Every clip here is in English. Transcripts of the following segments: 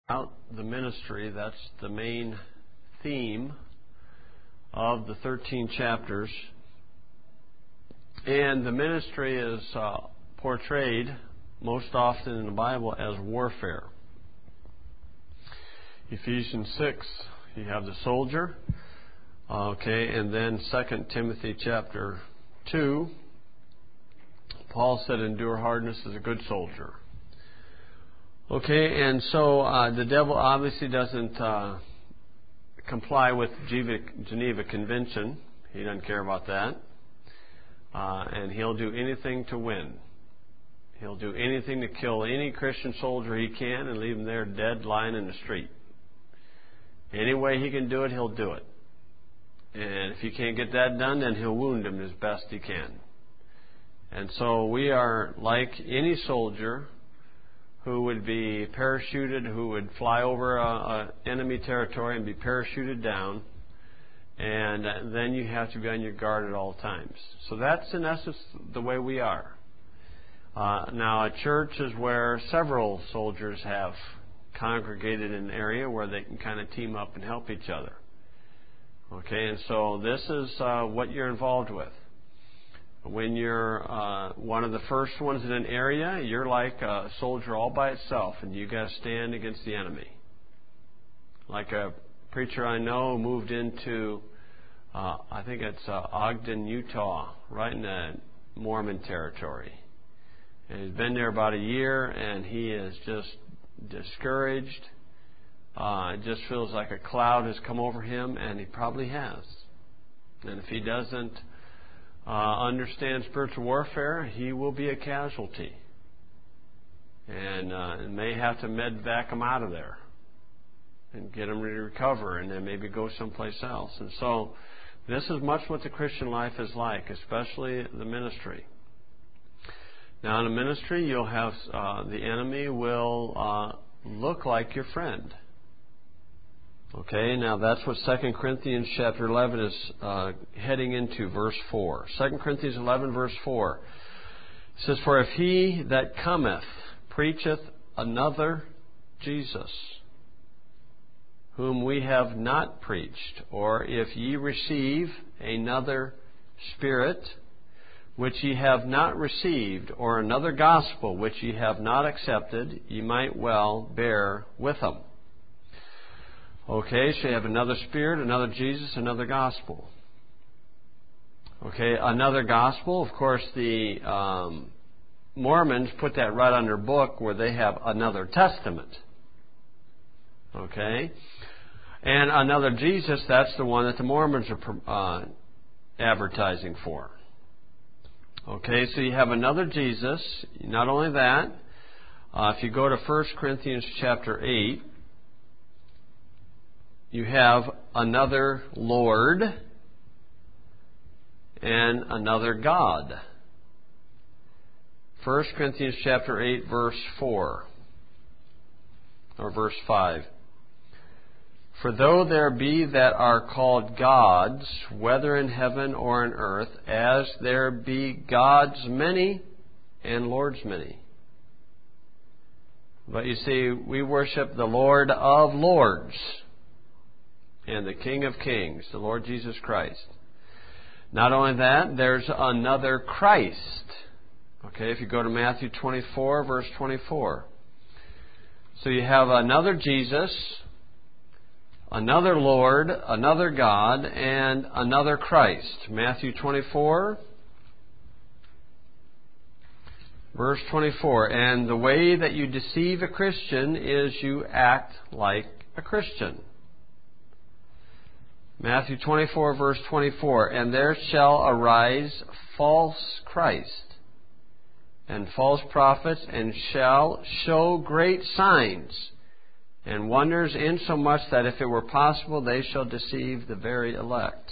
Out the ministry, that's the main theme of the 13 chapters. And the ministry is portrayed most often in the Bible as warfare. Ephesians 6, you have the soldier. And then 2 Timothy chapter 2, Paul said, endure hardness as a good soldier. And so the devil obviously doesn't comply with Geneva Convention. He doesn't care about that. And he'll do anything to win. He'll do anything to kill any Christian soldier he can and leave them there dead, lying in the street. Any way he can do it, he'll do it. And if he can't get that done, then he'll wound him as best he can. And so we are like any soldier who would be parachuted, who would fly over enemy territory and be parachuted down, and then you have to be on your guard at all times. So that's in essence the way we are. Now a church is where several soldiers have congregated in an area where they can kind of team up and help each other. And so this is what you're involved with. When you're one of the first ones in an area, you're like a soldier all by itself, and you got to stand against the enemy. Like a preacher I know moved into, I think it's Ogden, Utah, right in the Mormon territory. And he's been there about a year, and he is just discouraged. It just feels like a cloud has come over him, and he probably has. And if he doesn't understand spiritual warfare, he will be a casualty. And may have to medevac him out of there and get him to recover and then maybe go someplace else. And so this is much what the Christian life is like, especially the ministry. Now in the ministry, you'll have the enemy will look like your friend. Now that's what 2 Corinthians chapter 11 is heading into, verse 4. 2 Corinthians 11, verse 4. It says, for if he that cometh preacheth another Jesus, whom we have not preached, or if ye receive another spirit, which ye have not received, or another gospel, which ye have not accepted, ye might well bear with them. So you have another spirit, another Jesus, another gospel. Another gospel. Of course, the Mormons put that right on their book where they have another testament. And another Jesus, that's the one that the Mormons are advertising for. So you have another Jesus. Not only that, if you go to 1 Corinthians chapter 8, you have another Lord and another God. 1 Corinthians chapter 8, verse 4, or verse 5. For though there be that are called gods, whether in heaven or in earth, as there be gods many and lords many. But you see, we worship the Lord of lords and the King of Kings, the Lord Jesus Christ. Not only that, there's another Christ. If you go to Matthew 24, verse 24. So you have another Jesus, another Lord, another God, and another Christ. Matthew 24, verse 24. And the way that you deceive a Christian is you act like a Christian. Matthew 24, verse 24, and there shall arise false Christ and false prophets, and shall show great signs and wonders, insomuch that if it were possible, they shall deceive the very elect.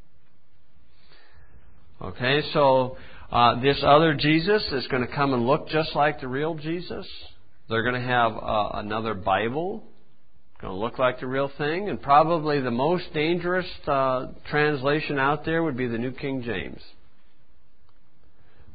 So this other Jesus is going to come and look just like the real Jesus. They're going to have another Bible. Going to look like the real thing, and probably the most dangerous translation out there would be the New King James,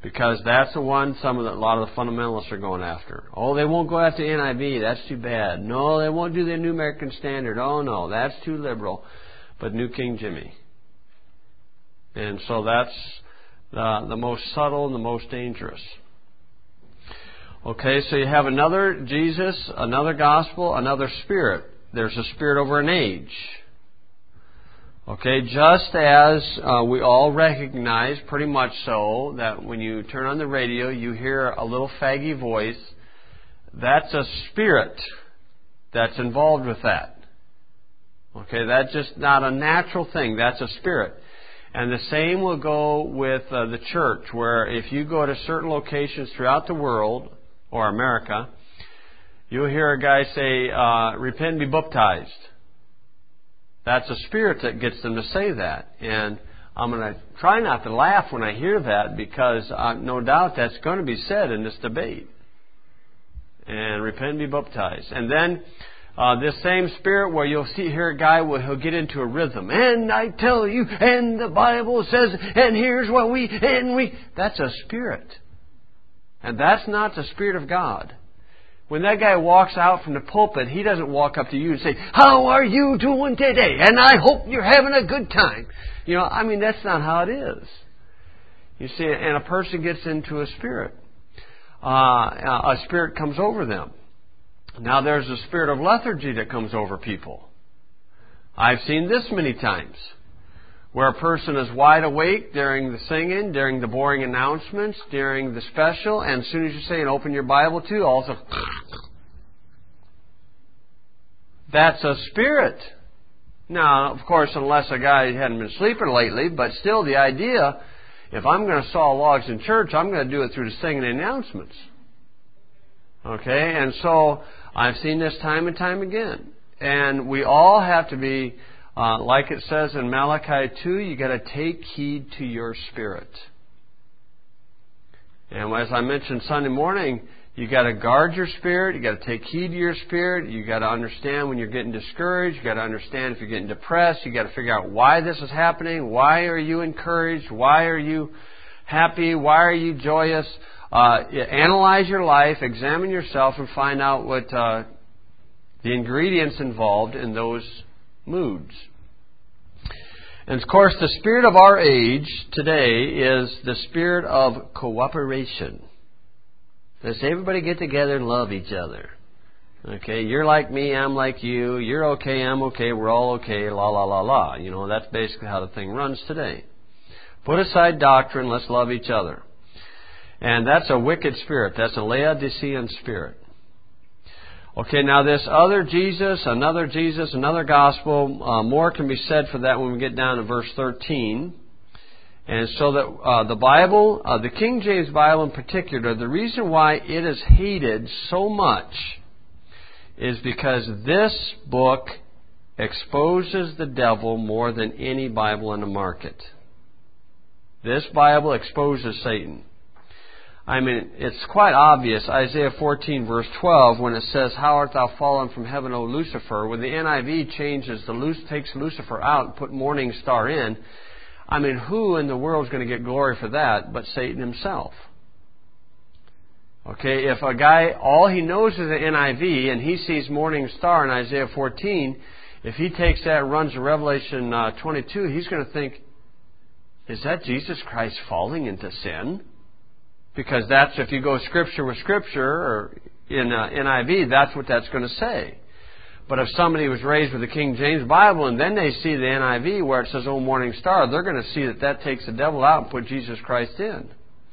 Because that's the one a lot of the fundamentalists are going after. Oh, they won't go after NIV. That's too bad. No, they won't do the New American Standard. Oh, no, that's too liberal. But New King Jimmy. And so that's the most subtle and the most dangerous. Okay, so you have another Jesus, another gospel, another spirit. There's a spirit over an age. Okay, just as we all recognize, pretty much so, that when you turn on the radio, you hear a little faggy voice. That's a spirit that's involved with that. Okay, that's just not a natural thing. That's a spirit. And the same will go with the church, where if you go to certain locations throughout the world, or America, you'll hear a guy say, repent and be baptized. That's a spirit that gets them to say that. And I'm going to try not to laugh when I hear that, because no doubt that's going to be said in this debate. And repent and be baptized. And then this same spirit where you'll hear a guy he'll get into a rhythm. And I tell you, and the Bible says, and here's what that's a spirit. And that's not the Spirit of God. When that guy walks out from the pulpit, he doesn't walk up to you and say, how are you doing today? And I hope you're having a good time. That's not how it is. You see, and a person gets into a spirit. A spirit comes over them. Now there's a spirit of lethargy that comes over people. I've seen this many times, where a person is wide awake during the singing, during the boring announcements, during the special, and as soon as you say, and open your Bible to, also, that's a spirit. Now, of course, unless a guy hadn't been sleeping lately, but still the idea, if I'm going to saw logs in church, I'm going to do it through the singing and announcements. Okay, and so I've seen this time and time again. And we all have to be, like it says in Malachi 2, you got to take heed to your spirit. And as I mentioned Sunday morning, you got to guard your spirit. You got to take heed to your spirit. You got to understand when you're getting discouraged. You got to understand if you're getting depressed. You got to figure out why this is happening. Why are you encouraged? Why are you happy? Why are you joyous? Analyze your life, examine yourself, and find out what the ingredients involved in those moods. And of course, the spirit of our age today is the spirit of cooperation. Let's everybody get together and love each other. Okay, you're like me, I'm like you. You're okay, I'm okay, we're all okay, la la la la. That's basically how the thing runs today. Put aside doctrine, let's love each other. And that's a wicked spirit. That's a Laodicean spirit. Okay, now this other Jesus, another gospel, more can be said for that when we get down to verse 13. And so that the Bible, the King James Bible in particular, the reason why it is hated so much is because this book exposes the devil more than any Bible in the market. This Bible exposes Satan. It's quite obvious. Isaiah 14 verse 12, when it says, how art thou fallen from heaven, O Lucifer? When the NIV takes Lucifer out and put morning star in, who in the world is going to get glory for that but Satan himself? Okay, if a guy, all he knows is the NIV, and he sees morning star in Isaiah 14, if he takes that and runs to Revelation 22, he's going to think, is that Jesus Christ falling into sin? Because that's, if you go Scripture with Scripture, or in NIV, that's what that's going to say. But if somebody was raised with the King James Bible and then they see the NIV where it says, "Oh, morning star," they're going to see that takes the devil out and put Jesus Christ in.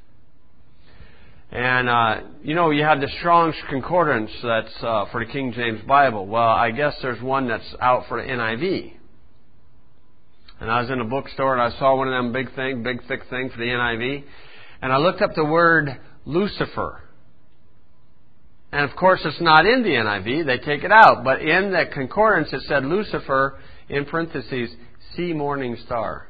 And, you have the Strong's Concordance that's for the King James Bible. Well, I guess there's one that's out for the NIV. And I was in a bookstore and I saw one of them big thick thing for the NIV. And I looked up the word Lucifer. And of course it's not in the NIV, they take it out. But in the concordance it said Lucifer, in parentheses, see morning star.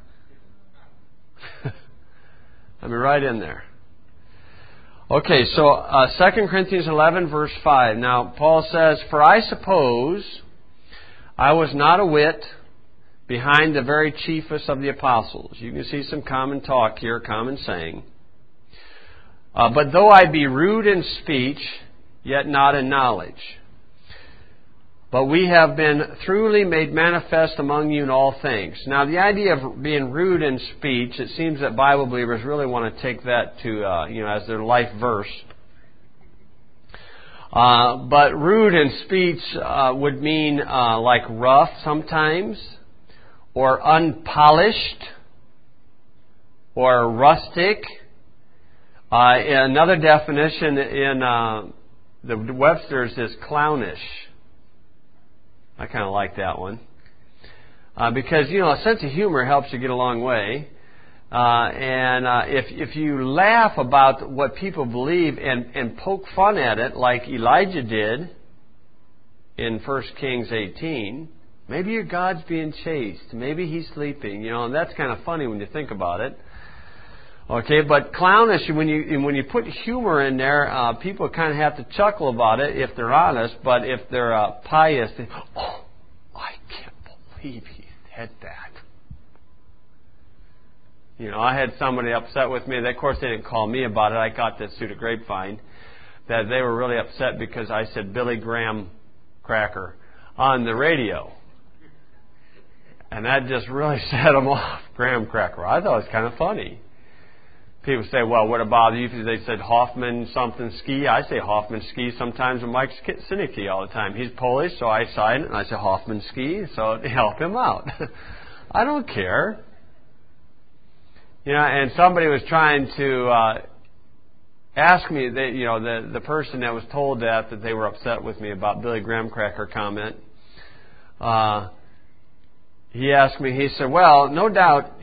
Right in there. Okay, so 2 Corinthians 11 verse 5. Now Paul says, for I suppose I was not a whit behind the very chiefest of the apostles. You can see some common talk here, common saying. But though I be rude in speech, yet not in knowledge. But we have been thoroughly made manifest among you in all things. Now, the idea of being rude in speech, it seems that Bible believers really want to take that to, as their life verse. But rude in speech would mean like rough sometimes, or unpolished, or rustic. Another definition in the Webster's is clownish. I kind of like that one. Because, a sense of humor helps you get a long way. And if you laugh about what people believe and poke fun at it like Elijah did in 1 Kings 18, maybe your God's being chased. Maybe he's sleeping. And that's kind of funny when you think about it. Okay, but clownish, when you put humor in there, people kind of have to chuckle about it if they're honest, but if they're pious, they, oh, I can't believe he said that. I had somebody upset with me. Of course, they didn't call me about it. I got this through the grapevine, that they were really upset because I said Billy Graham cracker on the radio. And that just really set them off, Graham cracker. I thought it was kind of funny. People say, well, what about you? They said Hoffman something ski. I say Hoffman ski sometimes with Mike Sinicki all the time. He's Polish, so I sign it and I say Hoffman ski, so to help him out. I don't care. And somebody was trying to ask me, the person that was told that they were upset with me about Billy Graham cracker comment. He asked me, he said, well, no doubt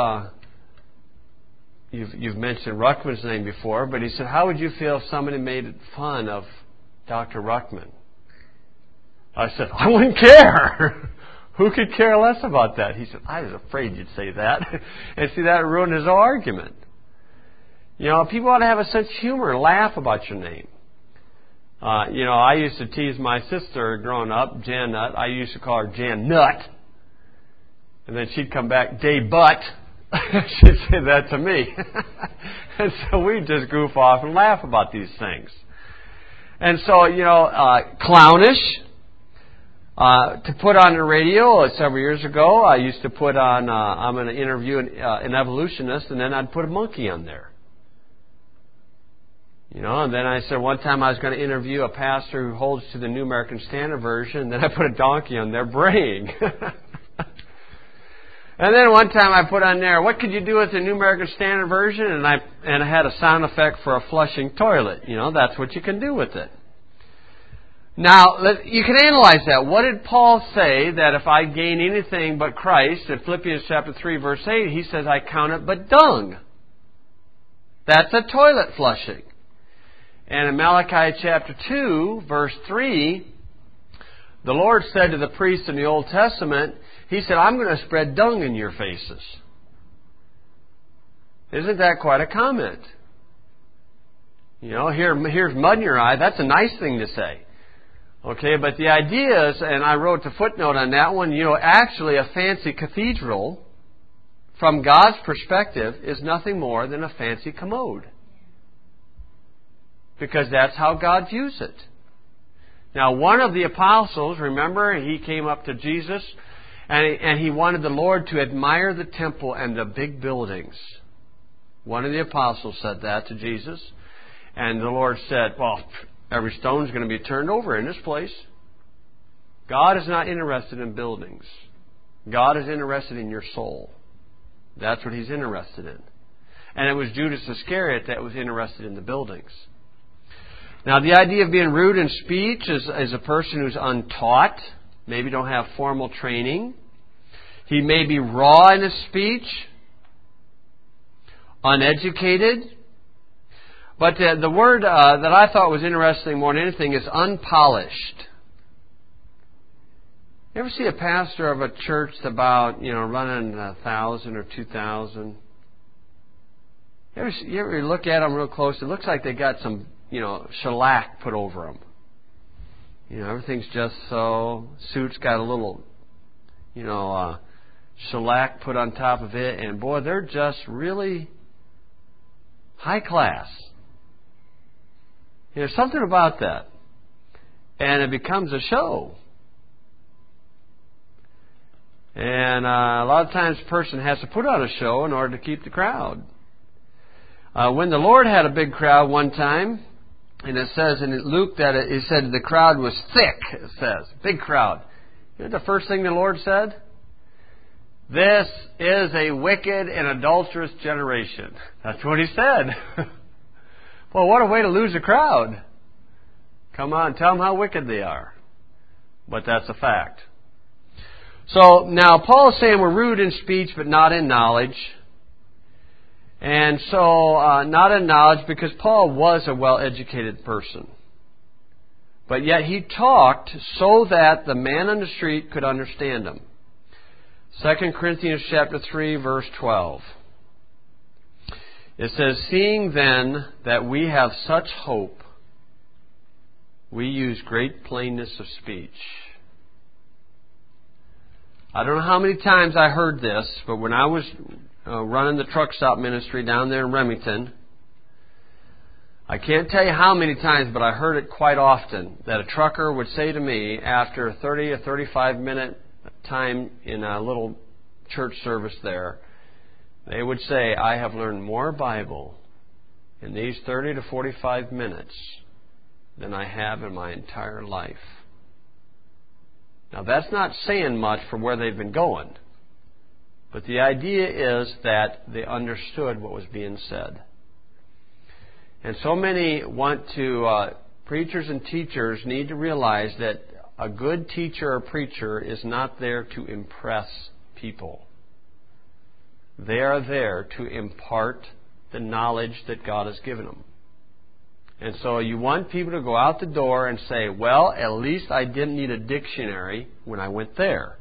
You've mentioned Ruckman's name before, but he said, how would you feel if somebody made fun of Dr. Ruckman? I said, I wouldn't care. Who could care less about that? He said, I was afraid you'd say that. And see, that ruined his whole argument. People ought to have a sense of humor and laugh about your name. I used to tease my sister growing up, Jan Nut. I used to call her Jan Nut. And then she'd come back, Day Butt. She'd say that to me. And so we just goof off and laugh about these things. And so, clownish, to put on the radio several years ago, I used to put on, I'm going to interview an evolutionist, and then I'd put a monkey on there. And then I said one time I was going to interview a pastor who holds to the New American Standard Version, and then I put a donkey on there braying. And then one time I put on there, what could you do with the New American Standard Version? And I had a sound effect for a flushing toilet. That's what you can do with it. Now, you can analyze that. What did Paul say that if I gain anything but Christ, in Philippians chapter 3, verse 8, he says, I count it but dung. That's a toilet flushing. And in Malachi chapter 2, verse 3, the Lord said to the priests in the Old Testament, He said, I'm going to spread dung in your faces. Isn't that quite a comment? Here's mud in your eye. That's a nice thing to say. Okay, but the idea is, and I wrote the footnote on that one, actually a fancy cathedral, from God's perspective, is nothing more than a fancy commode. Because that's how God views it. Now, one of the apostles, remember, he came up to Jesus, and he wanted the Lord to admire the temple and the big buildings. One of the apostles said that to Jesus. And the Lord said, well, every stone's going to be turned over in this place. God is not interested in buildings. God is interested in your soul. That's what He's interested in. And it was Judas Iscariot that was interested in the buildings. Now, the idea of being rude in speech is a person who's untaught, maybe don't have formal training. He may be raw in his speech, uneducated. But the word that I thought was interesting more than anything is unpolished. You ever see a pastor of a church that's about, running 1,000 or 2,000? You ever look at them real close? It looks like they got some, shellac put over them. Everything's just so. Suit's got a little, shellac put on top of it. And boy, they're just really high class. There's something about that. And it becomes a show. And a lot of times a person has to put on a show in order to keep the crowd. When the Lord had a big crowd one time, and it says in Luke that it said the crowd was thick, it says. Big crowd. You know the first thing the Lord said? This is a wicked and adulterous generation. That's what He said. Well, what a way to lose a crowd. Come on, tell them how wicked they are. But that's a fact. So now Paul is saying we're rude in speech but not in knowledge. And so not in knowledge because Paul was a well-educated person. But yet he talked so that the man on the street could understand him. 2 Corinthians chapter 3 verse 12. It says, seeing then that we have such hope, we use great plainness of speech. I don't know how many times I heard this, but when I was running the truck stop ministry down there in Remington, I can't tell you how many times, but I heard it quite often, that a trucker would say to me after a 30 or 35 minute time in a little church service there, they would say, I have learned more Bible in these 30 to 45 minutes than I have in my entire life. Now that's not saying much for where they've been going, but the idea is that they understood what was being said. And so many want to, preachers and teachers need to realize that a good teacher or preacher is not there to impress people. They are there to impart the knowledge that God has given them. And so you want people to go out the door and say, well, at least I didn't need a dictionary when I went there.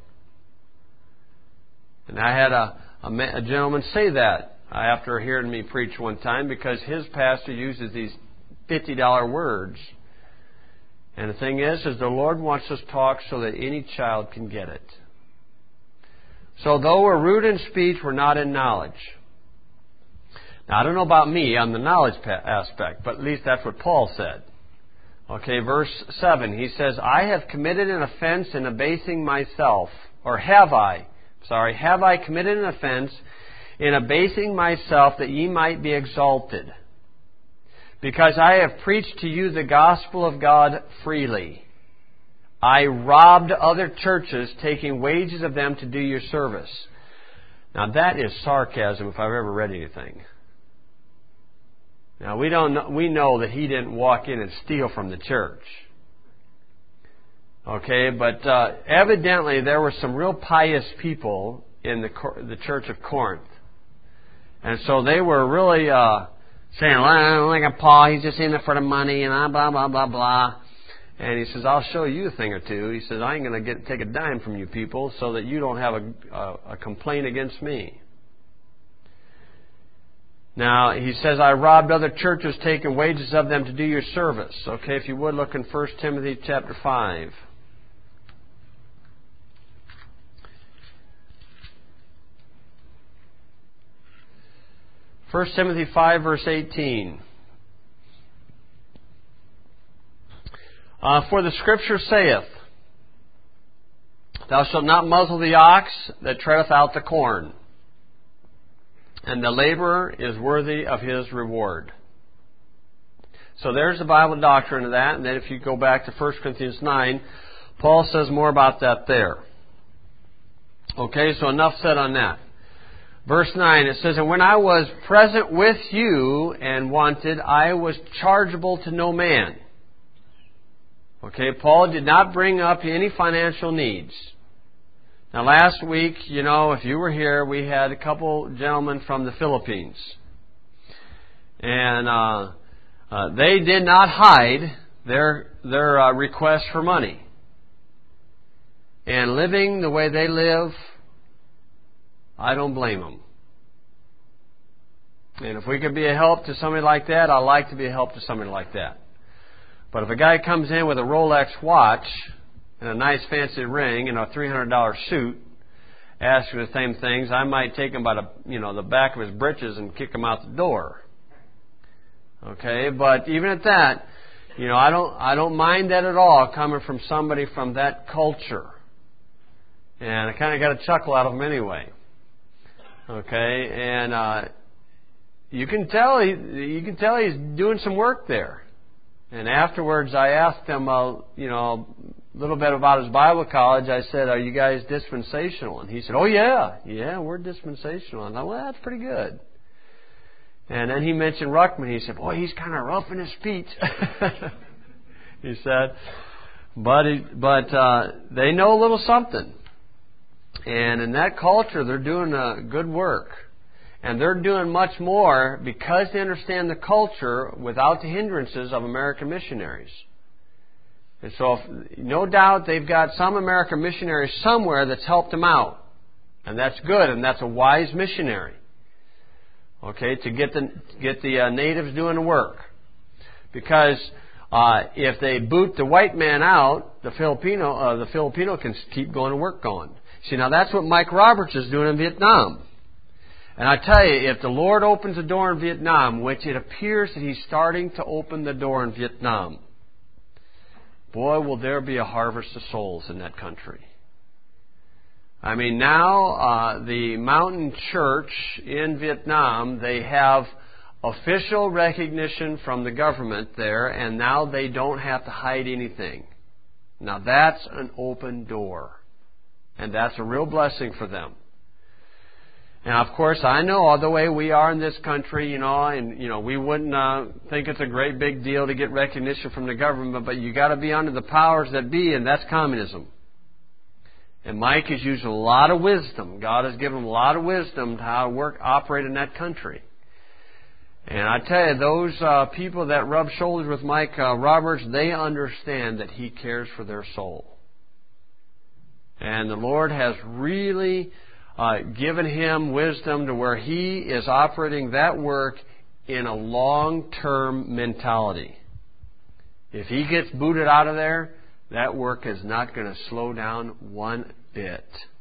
And I had a gentleman say that after hearing me preach one time because his pastor uses these $50 words. And the thing is the Lord wants us to talk so that any child can get it. So though we're rude in speech, we're not in knowledge. Now, I don't know about me on the knowledge aspect, but at least that's what Paul said. Okay, verse 7, he says, I have committed an offense in abasing myself, or have I committed an offense in abasing myself that ye might be exalted? Because I have preached to you the gospel of God freely. I robbed other churches, taking wages of them to do your service. Now that is sarcasm if I've ever read anything. Now we know that he didn't walk in and steal from the church. Okay, but evidently there were some real pious people in the church of Corinth. And so they were really saying, well, look at Paul, he's just in it for the money and blah, blah, blah, blah. And he says, I'll show you a thing or two. He says, I ain't going to take a dime from you people so that you don't have a complaint against me. Now, he says, I robbed other churches, taking wages of them to do your service. Okay, if you would, look in 1 Timothy chapter 5. 1 Timothy 5, verse 18. For the Scripture saith, Thou shalt not muzzle the ox that treadeth out the corn, and the laborer is worthy of his reward. So there's the Bible doctrine of that. And then if you go back to 1 Corinthians 9, Paul says more about that there. Okay, so enough said on that. Verse 9, it says, And when I was present with you and wanted, I was chargeable to no man. Okay, Paul did not bring up any financial needs. Now last week, if you were here, we had a couple gentlemen from the Philippines. And they did not hide their request for money. And living the way they live, I don't blame them. And if we could be a help to somebody like that, I'd like to be a help to somebody like that. But if a guy comes in with a Rolex watch and a nice fancy ring and a $300 suit, asks for the same things, I might take him by the back of his britches and kick him out the door. Okay, but even at that, I don't mind that at all coming from somebody from that culture. And I kind of got a chuckle out of him anyway. Okay, and you can tell he's doing some work there. And afterwards, I asked him, a little bit about his Bible college. I said, "Are you guys dispensational?" And he said, "Oh yeah, we're dispensational." And I went, "Well, that's pretty good." And then he mentioned Ruckman. He said, "Boy, he's kind of rough in his speech." He said, but they know a little something. And in that culture, they're doing good work. And they're doing much more because they understand the culture without the hindrances of American missionaries. And so, no doubt, they've got some American missionaries somewhere that's helped them out. And that's good, and that's a wise missionary. Okay, to get the natives doing the work. Because if they boot the white man out, the Filipino can keep going to work going. See, now that's what Mike Roberts is doing in Vietnam. And I tell you, if the Lord opens the door in Vietnam, which it appears that He's starting to open the door in Vietnam, boy, will there be a harvest of souls in that country. I mean, now the Mountain Church in Vietnam, they have official recognition from the government there, and now they don't have to hide anything. Now that's an open door. And that's a real blessing for them. Now, of course, I know the way we are in this country, we wouldn't think it's a great big deal to get recognition from the government, but you got to be under the powers that be, and that's communism. And Mike is using a lot of wisdom. God has given him a lot of wisdom to how to operate in that country. And I tell you, those people that rub shoulders with Mike Roberts, they understand that he cares for their soul. And the Lord has really given him wisdom to where he is operating that work in a long-term mentality. If he gets booted out of there, that work is not going to slow down one bit.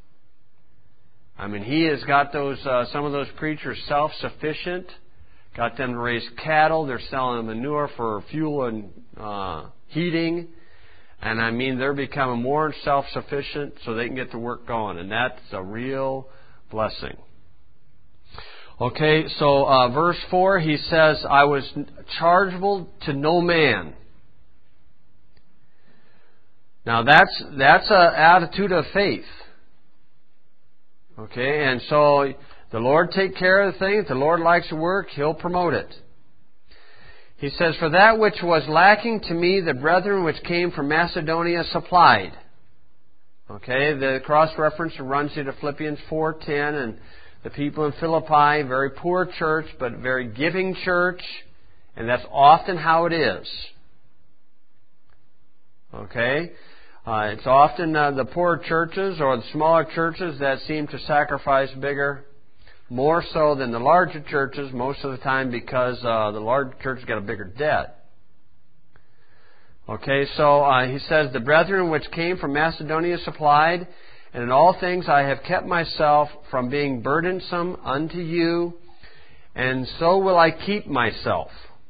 I mean, he has got some of those preachers self-sufficient, got them to raise cattle. They're selling them manure for fuel and heating. And I mean, they're becoming more self-sufficient so they can get the work going. And that's a real blessing. Okay, so verse 4, he says, "I was chargeable to no man." Now that's an attitude of faith. Okay, and so the Lord take care of the thing. If the Lord likes the work, He'll promote it. He says, "For that which was lacking to me, the brethren which came from Macedonia supplied." Okay, the cross-reference runs you to Philippians 4:10, and the people in Philippi, very poor church, but very giving church, and that's often how it is. Okay, it's often the poorer churches or the smaller churches that seem to sacrifice bigger. More so than the larger churches most of the time because the larger church has got a bigger debt. Okay, so he says, "The brethren which came from Macedonia supplied, and in all things I have kept myself from being burdensome unto you, and so will I keep myself."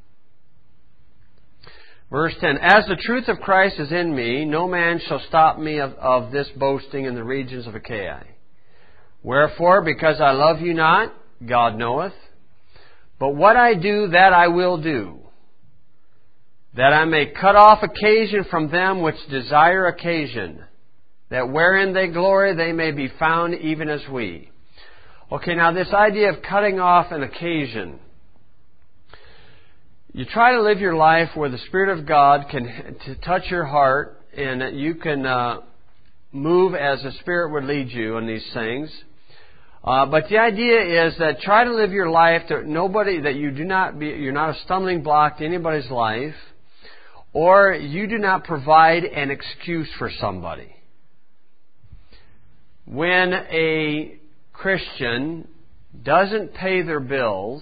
Verse 10, "As the truth of Christ is in me, no man shall stop me of this boasting in the regions of Achaia. Wherefore, because I love you not, God knoweth. But what I do, that I will do, that I may cut off occasion from them which desire occasion, that wherein they glory they may be found even as we." Okay, now this idea of cutting off an occasion. You try to live your life where the Spirit of God can touch your heart and that you can move as the Spirit would lead you in these things. But the idea is that try to live your life that you're not a stumbling block to anybody's life, or you do not provide an excuse for somebody. When a Christian doesn't pay their bills,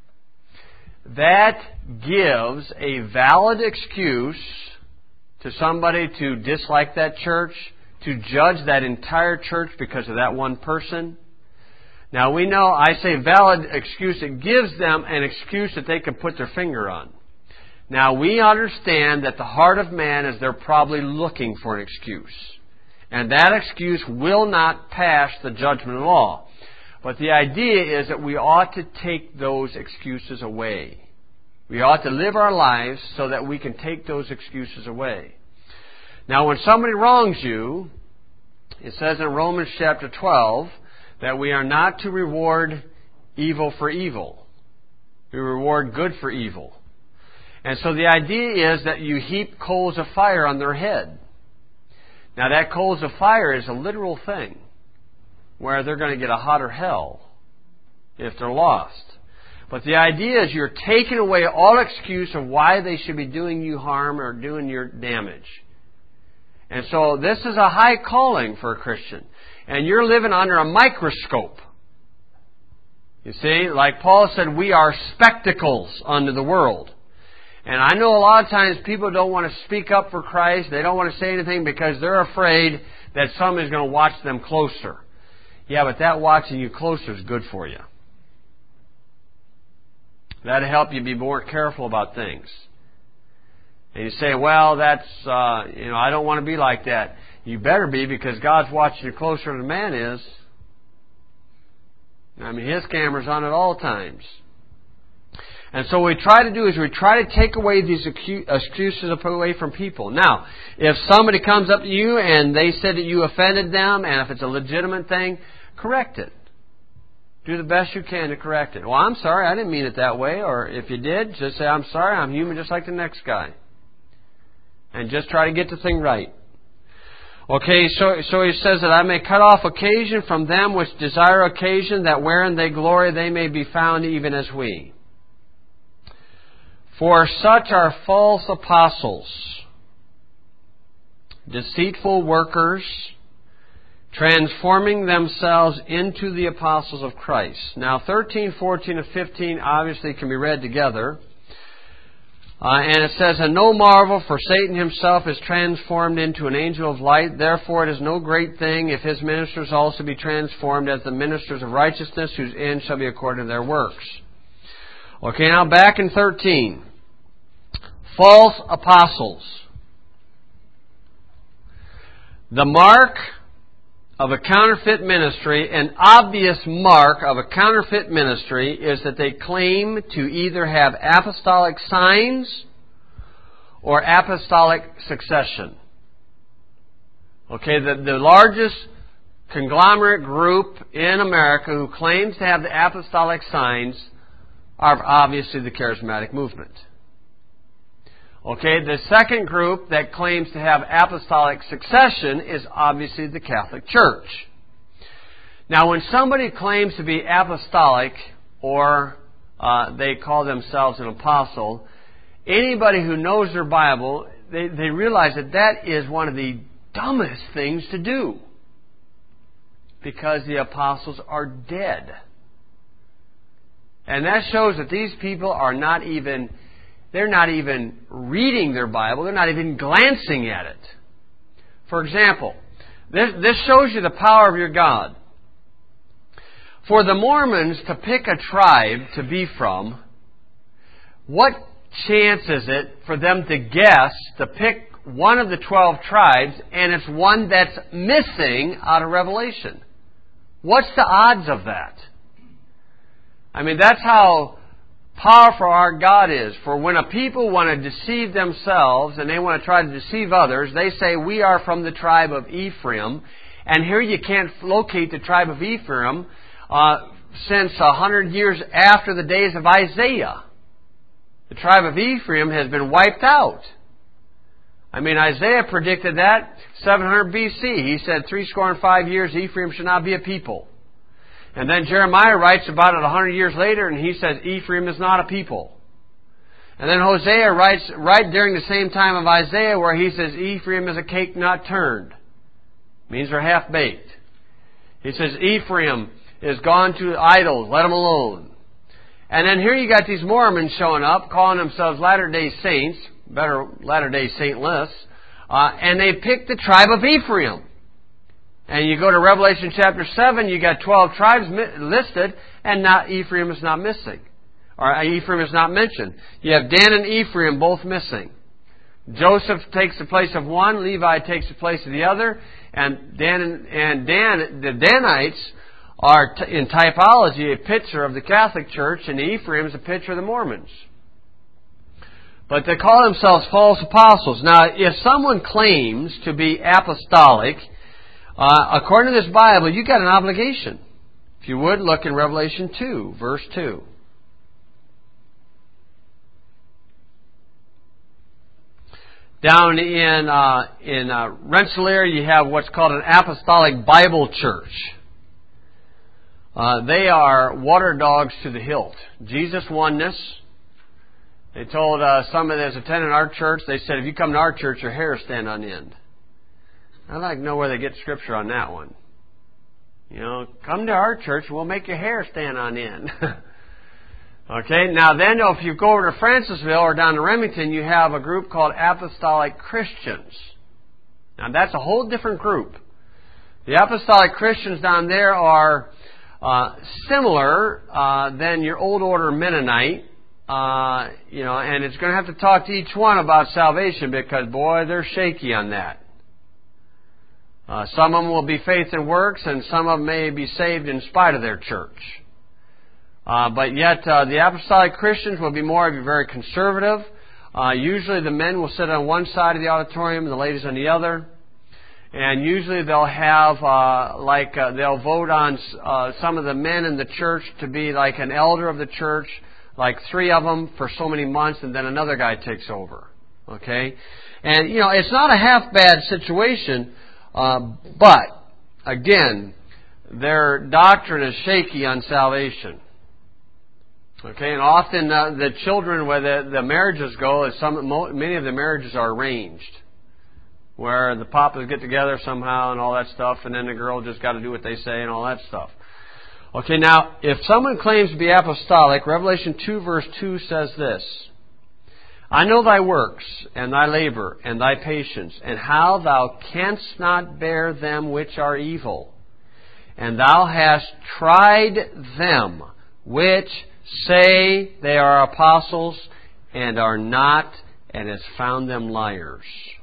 that gives a valid excuse to somebody to dislike that church, to judge that entire church because of that one person. Now we know, I say valid excuse, it gives them an excuse that they can put their finger on. Now, we understand that the heart of man is they're probably looking for an excuse. And that excuse will not pass the judgment law. But the idea is that we ought to take those excuses away. We ought to live our lives so that we can take those excuses away. Now, when somebody wrongs you, it says in Romans chapter 12 that we are not to reward evil for evil. We reward good for evil. And so the idea is that you heap coals of fire on their head. Now that coals of fire is a literal thing, where they're going to get a hotter hell if they're lost. But the idea is you're taking away all excuse of why they should be doing you harm or doing your damage. And so this is a high calling for a Christian. And you're living under a microscope. You see, like Paul said, we are spectacles unto the world. And I know a lot of times people don't want to speak up for Christ. They don't want to say anything because they're afraid that somebody's going to watch them closer. Yeah, but that watching you closer is good for you. That'll help you be more careful about things. And you say, well, that's, I don't want to be like that. You better be, because God's watching you closer than man is. I mean, His camera's on at all times. And so what we try to do is we try to take away these excuses away from people. Now, if somebody comes up to you and they said that you offended them, and if it's a legitimate thing, correct it. Do the best you can to correct it. Well, I'm sorry, I didn't mean it that way. Or if you did, just say, I'm sorry, I'm human just like the next guy. And just try to get the thing right. Okay, so he says that I may cut off occasion from them which desire occasion, that wherein they glory they may be found even as we. For such are false apostles, deceitful workers, transforming themselves into the apostles of Christ. Now 13, 14, and 15 obviously can be read together. And it says, and no marvel, for Satan himself is transformed into an angel of light. Therefore it is no great thing if his ministers also be transformed as the ministers of righteousness, whose end shall be according to their works. Okay, now back in 13. False apostles. The mark of a counterfeit ministry, an obvious mark of a counterfeit ministry, is that they claim to either have apostolic signs or apostolic succession. Okay, the largest conglomerate group in America who claims to have the apostolic signs are obviously the charismatic movement. Okay, the second group that claims to have apostolic succession is obviously the Catholic Church. Now, when somebody claims to be apostolic, or they call themselves an apostle, anybody who knows their Bible, they realize that that is one of the dumbest things to do. Because the apostles are dead. And that shows that these people are not even reading their Bible. They're not even glancing at it. For example, this shows you the power of your God. For the Mormons to pick a tribe to be from, what chance is it for them to guess to pick one of the 12 tribes, and it's one that's missing out of Revelation? What's the odds of that? I mean, that's how powerful our God is. For when a people want to deceive themselves and they want to try to deceive others, they say, we are from the tribe of Ephraim. And here you can't locate the tribe of Ephraim since 100 years after the days of Isaiah. The tribe of Ephraim has been wiped out. I mean, Isaiah predicted that 700 BC. He said 65 years Ephraim should not be a people. And then Jeremiah writes about it 100 years later, and he says Ephraim is not a people. And then Hosea writes right during the same time of Isaiah where he says Ephraim is a cake not turned. Means they're half-baked. He says Ephraim is gone to idols, let them alone. And then here you got these Mormons showing up, calling themselves Latter-day Saints, better Latter-day Saintless, and they picked the tribe of Ephraim. And you go to Revelation chapter 7, you got 12 tribes listed, and Ephraim is not missing. or Ephraim is not mentioned. You have Dan and Ephraim both missing. Joseph takes the place of one, Levi takes the place of the other, and the Danites are in typology a picture of the Catholic Church, and Ephraim is a picture of the Mormons. But they call themselves false apostles. Now, if someone claims to be apostolic, according to this Bible, you've got an obligation. If you would, look in Revelation 2, verse 2. Down in Rensselaer, you have what's called an Apostolic Bible Church. They are water dogs to the hilt. Jesus oneness. They told somebody that's attending our church, they said, if you come to our church, your hair will stand on end. I'd like to know where they get scripture on that one. You know, come to our church, we'll make your hair stand on end. Okay, now then if you go over to Francisville or down to Remington, you have a group called Apostolic Christians. Now that's a whole different group. The Apostolic Christians down there are similar than your old order Mennonite. And it's going to have to talk to each one about salvation because, boy, they're shaky on that. Some of them will be faith and works, and some of them may be saved in spite of their church. But yet, the Apostolic Christians will be more of a very conservative. Usually the men will sit on one side of the auditorium and the ladies on the other. And usually they'll have, they'll vote on some of the men in the church to be like an elder of the church, like 3 of them for so many months, and then another guy takes over. Okay? And, it's not a half-bad situation, but, again, their doctrine is shaky on salvation. Okay, and often the children, where the marriages go, many of the marriages are arranged, where the papas get together somehow and all that stuff, and then the girl just got to do what they say and all that stuff. Okay, now, if someone claims to be apostolic, Revelation 2 verse 2 says this, I know thy works, and thy labor, and thy patience, and how thou canst not bear them which are evil. And thou hast tried them which say they are apostles, and are not, and hast found them liars.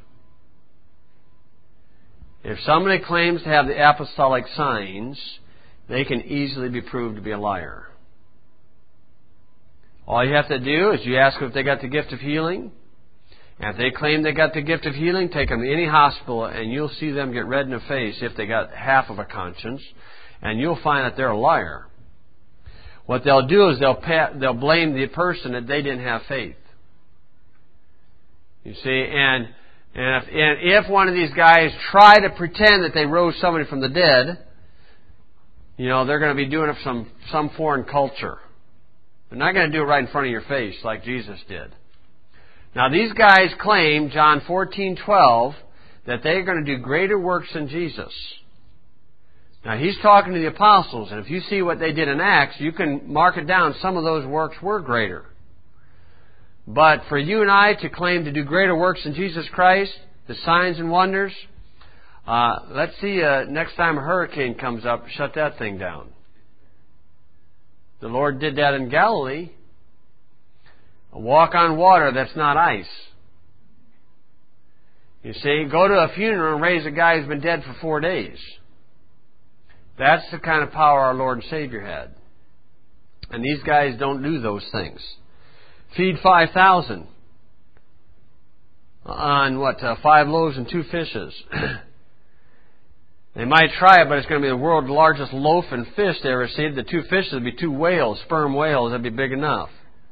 If somebody claims to have the apostolic signs, they can easily be proved to be a liar. All you have to do is you ask them if they got the gift of healing. And if they claim they got the gift of healing, take them to any hospital and you'll see them get red in the face if they got half of a conscience. And you'll find that they're a liar. What they'll do is they'll blame the person that they didn't have faith. You see, and if one of these guys try to pretend that they rose somebody from the dead, they're going to be doing it from some foreign culture. They're not going to do it right in front of your face like Jesus did. Now these guys claim, John 14:12, that they're going to do greater works than Jesus. Now he's talking to the apostles, and if you see what they did in Acts, you can mark it down. Some of those works were greater. But for you and I to claim to do greater works than Jesus Christ, the signs and wonders, let's see, next time a hurricane comes up, shut that thing down. The Lord did that in Galilee. A walk on water that's not ice. You see, go to a funeral and raise a guy who's been dead for 4 days. That's the kind of power our Lord and Savior had. And these guys don't do those things. Feed 5,000 on 5 loaves and 2 fishes. They might try it, but it's going to be the world's largest loaf and fish they ever see. The 2 fishes would be 2 whales, sperm whales. That'd be big enough.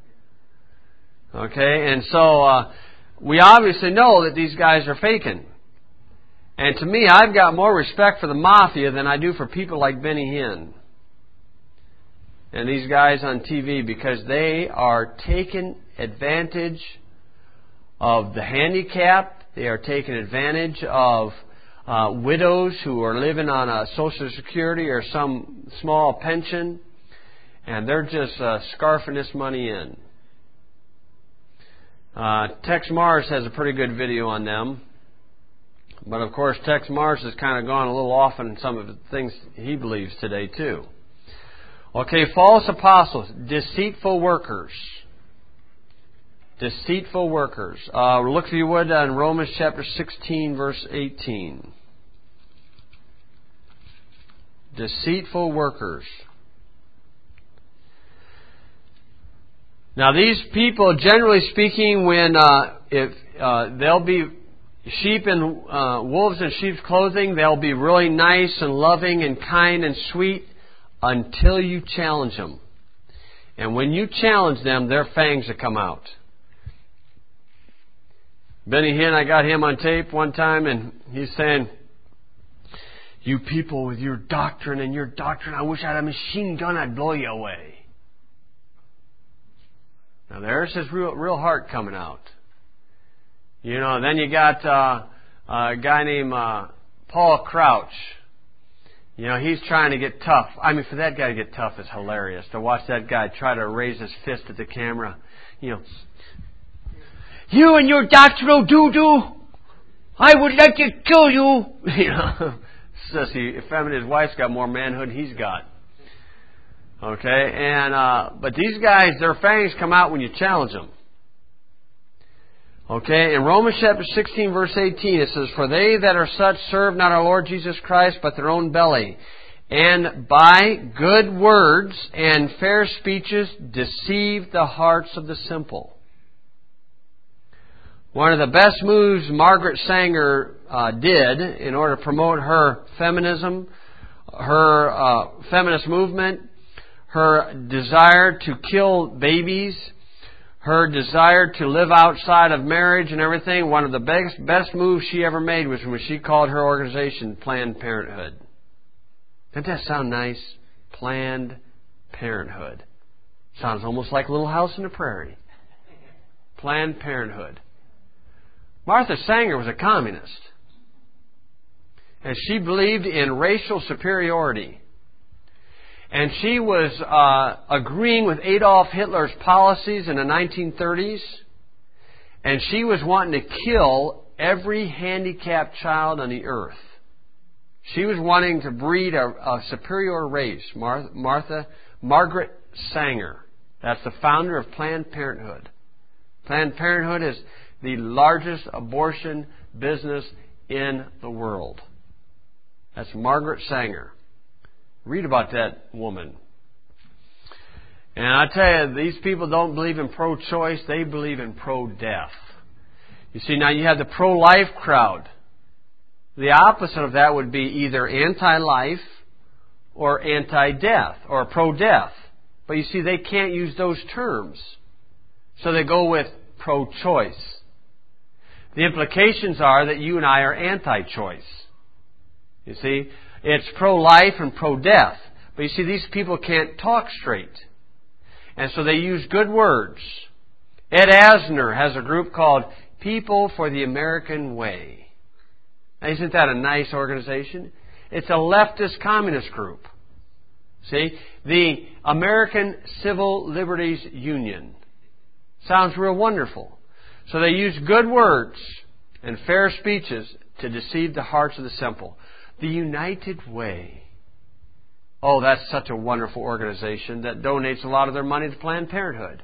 Okay, and so we obviously know that these guys are faking. And to me, I've got more respect for the mafia than I do for people like Benny Hinn and these guys on TV, because they are taking advantage of the handicapped. They are taking advantage of widows who are living on a Social Security or some small pension, and they're just scarfing this money in. Tex Mars has a pretty good video on them, but of course Tex Mars has kind of gone a little off in some of the things he believes today too. Okay, false apostles, deceitful workers. Deceitful workers. Look, if you would, in Romans chapter 16, verse 18. Deceitful workers. Now, these people, generally speaking, when they'll be sheep in wolves in sheep's clothing, they'll be really nice and loving and kind and sweet until you challenge them. And when you challenge them, their fangs will come out. Benny Hinn, I got him on tape one time, and he's saying, "You people with your doctrine, I wish I had a machine gun, I'd blow you away." Now there's his real heart coming out. You know, then you got a guy named Paul Crouch. You know, he's trying to get tough. I mean, for that guy to get tough is hilarious. To watch that guy try to raise his fist at the camera. You know, "You and your doctrinal doo-doo, I would like to kill you." You know, sissy. His wife's got more manhood than he's got. Okay, and but these guys, their fangs come out when you challenge them. Okay, in Romans chapter 16, verse 18, it says, "For they that are such serve not our Lord Jesus Christ, but their own belly, and by good words and fair speeches deceive the hearts of the simple." One of the best moves Margaret Sanger did in order to promote her feminism, her feminist movement, her desire to kill babies, her desire to live outside of marriage and everything, one of the best moves she ever made was when she called her organization Planned Parenthood. Doesn't that sound nice? Planned Parenthood. Sounds almost like Little House on the Prairie. Planned Parenthood. Martha Sanger was a communist. And she believed in racial superiority. And she was agreeing with Adolf Hitler's policies in the 1930s. And she was wanting to kill every handicapped child on the earth. She was wanting to breed a superior race. Margaret Sanger. That's the founder of Planned Parenthood. Planned Parenthood is the largest abortion business in the world. That's Margaret Sanger. Read about that woman. And I tell you, these people don't believe in pro-choice, they believe in pro-death. You see, now you have the pro-life crowd. The opposite of that would be either anti-life or anti-death or pro-death. But you see, they can't use those terms. So they go with pro-choice. The implications are that you and I are anti-choice. You see, it's pro-life and pro-death. But you see, these people can't talk straight. And so they use good words. Ed Asner has a group called People for the American Way. Now, isn't that a nice organization? It's a leftist communist group. See? The American Civil Liberties Union. Sounds real wonderful. So they use good words and fair speeches to deceive the hearts of the simple. The United Way. Oh, that's such a wonderful organization that donates a lot of their money to Planned Parenthood.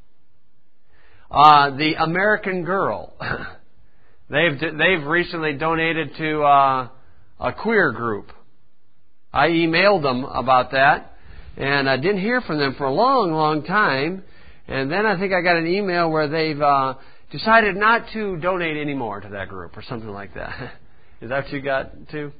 The American Girl. They've recently donated to a queer group. I emailed them about that, and I didn't hear from them for a long, long time. And then I think I got an email where they've decided not to donate anymore to that group or something like that. Is that what you got too?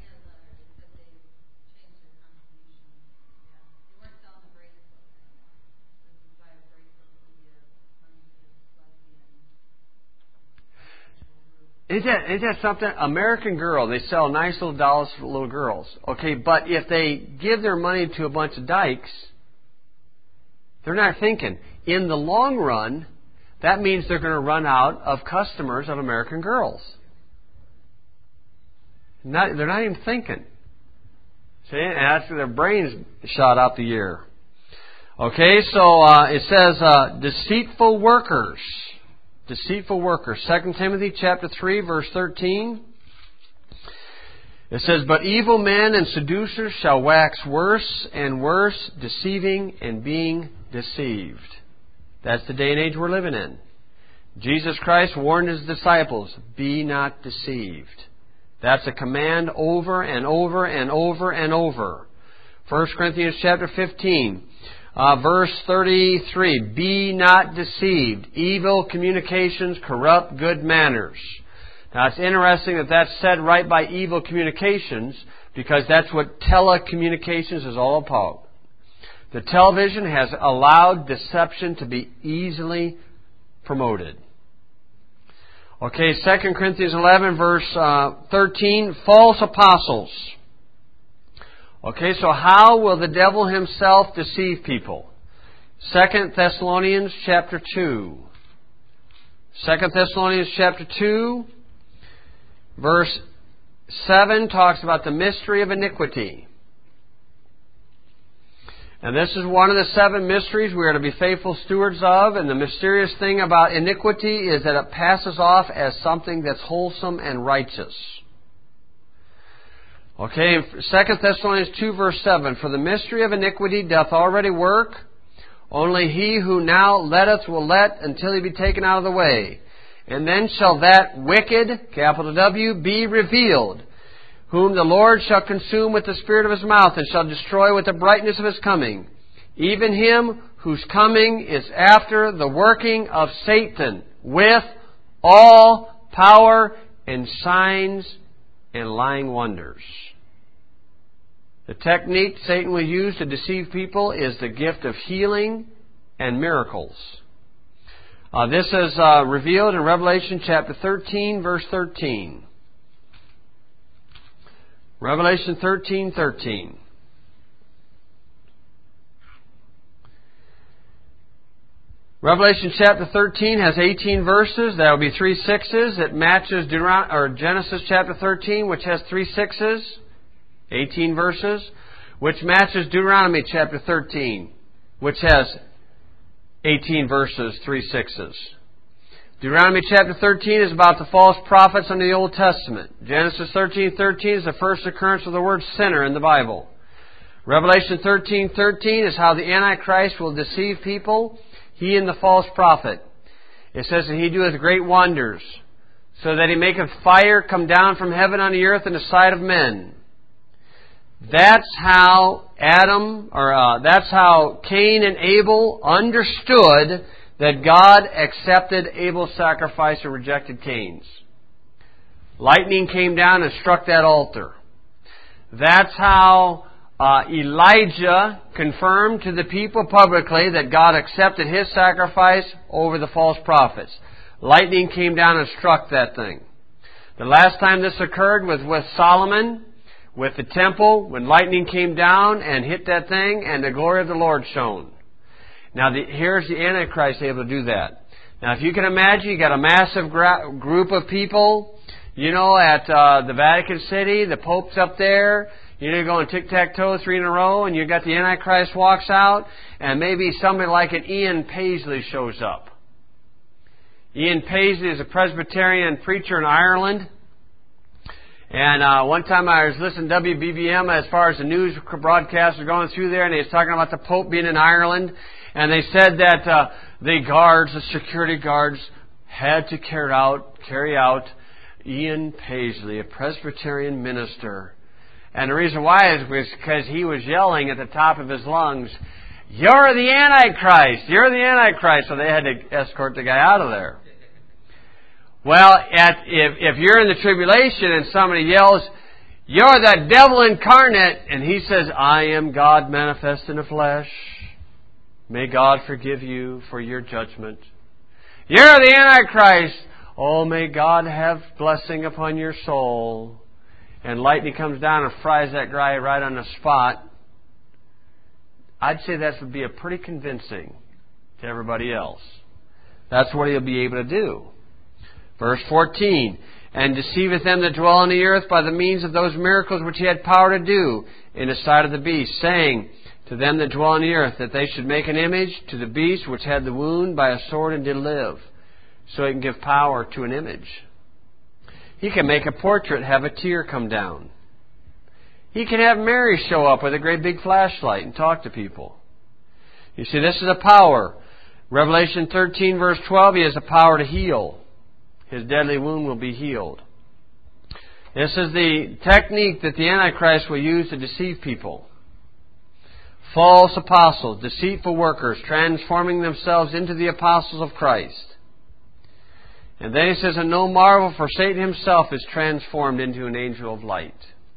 Isn't that something? American Girl, they sell nice little dolls for little girls. Okay, but if they give their money to a bunch of dykes, they're not thinking. In the long run, that means they're going to run out of customers of American Girls. They're not even thinking. See, and that's their brains shot out the ear. Okay, so it says deceitful workers. Deceitful workers. 2 Timothy chapter 3, verse 13. It says, "But evil men and seducers shall wax worse and worse, deceiving and being deceived." That's the day and age we're living in. Jesus Christ warned His disciples, "Be not deceived." That's a command over and over and over and over. 1 Corinthians chapter 15, verse 33, "Be not deceived. Evil communications corrupt good manners." Now it's interesting that that's said right by evil communications, because that's what telecommunications is all about. The television has allowed deception to be easily promoted. Okay, 2 Corinthians 11, verse 13, false apostles. Okay, so how will the devil himself deceive people? 2 Thessalonians chapter 2. 2 Thessalonians chapter 2, verse 7 talks about the mystery of iniquity. And this is one of the 7 mysteries we are to be faithful stewards of. And the mysterious thing about iniquity is that it passes off as something that's wholesome and righteous. Okay, 2 Thessalonians 2 verse 7, "For the mystery of iniquity doth already work. Only he who now letteth will let until he be taken out of the way. And then shall that wicked," capital W, "be revealed, whom the Lord shall consume with the spirit of His mouth, and shall destroy with the brightness of His coming. Even him whose coming is after the working of Satan, with all power and signs and lying wonders." The technique Satan will use to deceive people is the gift of healing and miracles. This is revealed in Revelation chapter 13, verse 13. Revelation 13:13. Revelation chapter 13 has 18 verses. That will be 3 sixes. It matches Genesis chapter 13, which has 3 sixes, 18 verses, which matches Deuteronomy chapter 13, which has 18 verses, 3 sixes. Deuteronomy chapter 13 is about the false prophets under the Old Testament. Genesis 13:13 is the first occurrence of the word sinner in the Bible. Revelation 13:13 is how the Antichrist will deceive people, he and the false prophet. It says that he doeth great wonders, so that he maketh fire come down from heaven on the earth in the sight of men. That's how that's how Cain and Abel understood that God accepted Abel's sacrifice and rejected Cain's. Lightning came down and struck that altar. That's how Elijah confirmed to the people publicly that God accepted his sacrifice over the false prophets. Lightning came down and struck that thing. The last time this occurred was with Solomon, with the temple, when lightning came down and hit that thing and the glory of the Lord shone. Now, here's the Antichrist able to do that. Now, if you can imagine, you got a massive group of people, at the Vatican City, the Pope's up there, you're going tic-tac-toe 3 in a row, and you got the Antichrist walks out, and maybe somebody like an Ian Paisley shows up. Ian Paisley is a Presbyterian preacher in Ireland. And one time I was listening to WBBM as far as the news broadcasts were going through there, and they was talking about the Pope being in Ireland. And they said that the security guards, had to carry out Ian Paisley, a Presbyterian minister. And the reason why is because he was yelling at the top of his lungs, "You're the Antichrist! You're the Antichrist!" So they had to escort the guy out of there. Well, if you're in the tribulation and somebody yells, "You're the devil incarnate," and he says, "I am God manifest in the flesh. May God forgive you for your judgment. You're the Antichrist. Oh, may God have blessing upon your soul." And lightning comes down and fries that guy right on the spot. I'd say that would be a pretty convincing to everybody else. That's what he'll be able to do. Verse 14, "And deceiveth them that dwell on the earth by the means of those miracles which he had power to do in the sight of the beast, saying to them that dwell on the earth that they should make an image to the beast which had the wound by a sword and did live." So he can give power to an image. He can make a portrait have a tear come down. He can have Mary show up with a great big flashlight and talk to people. You see, this is a power. Revelation 13 verse 12, he has the power to heal. His deadly wound will be healed. This is the technique that the Antichrist will use to deceive people. False apostles, deceitful workers, transforming themselves into the apostles of Christ. And then he says, and no marvel, for Satan himself is transformed into an angel of light.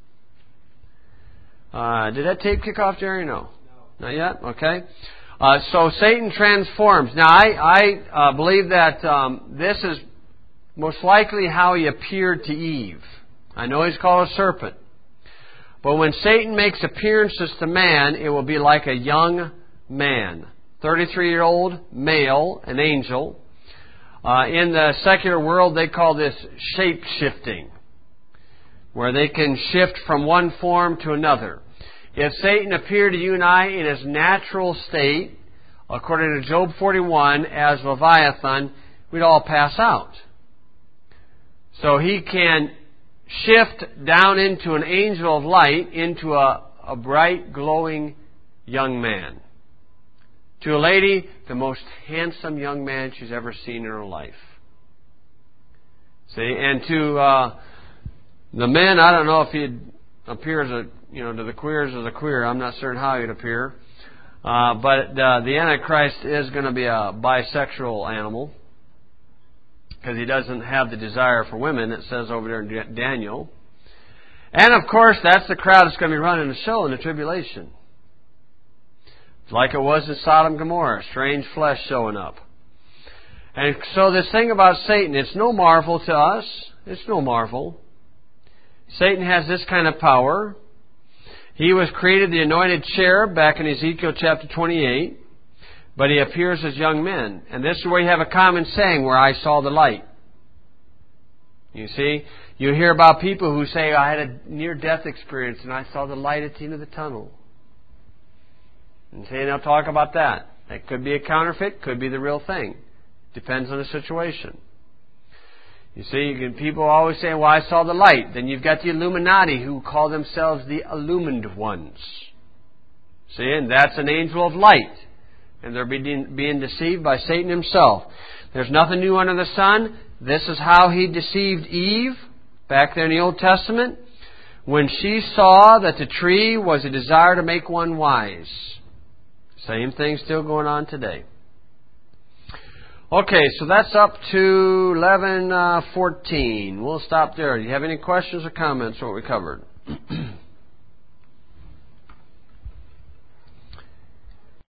Did that tape kick off, Jerry? No. Not yet? Okay. So Satan transforms. Now, I believe that this is most likely how he appeared to Eve. I know he's called a serpent. But when Satan makes appearances to man, it will be like a young man. 33-year-old male, an angel. In the secular world, they call this shape-shifting, where they can shift from one form to another. If Satan appeared to you and I in his natural state, according to Job 41, as Leviathan, we'd all pass out. So he can shift down into an angel of light, into a bright, glowing young man. To a lady, the most handsome young man she's ever seen in her life. See, and to the men, I don't know if he'd appear as to the queers as a queer. I'm not certain how he'd appear. But the Antichrist is going to be a bisexual animal, because he doesn't have the desire for women, it says over there in Daniel. And of course, that's the crowd that's going to be running the show in the tribulation. Like it was in Sodom and Gomorrah, strange flesh showing up. And so this thing about Satan, it's no marvel to us. It's no marvel. Satan has this kind of power. He was created the anointed cherub back in Ezekiel chapter 28. But he appears as young men. And this is where you have a common saying, where I saw the light. You see, you hear about people who say, I had a near-death experience and I saw the light at the end of the tunnel. And say, they'll talk about that. That could be a counterfeit, could be the real thing. Depends on the situation. You see, people always say, well, I saw the light. Then you've got the Illuminati who call themselves the illumined ones. See, and that's an angel of light. And they're being deceived by Satan himself. There's nothing new under the sun. This is how he deceived Eve back there in the Old Testament, when she saw that the tree was a desire to make one wise. Same thing still going on today. Okay, so that's up to 11:14. We'll stop there. Do you have any questions or comments on what we covered?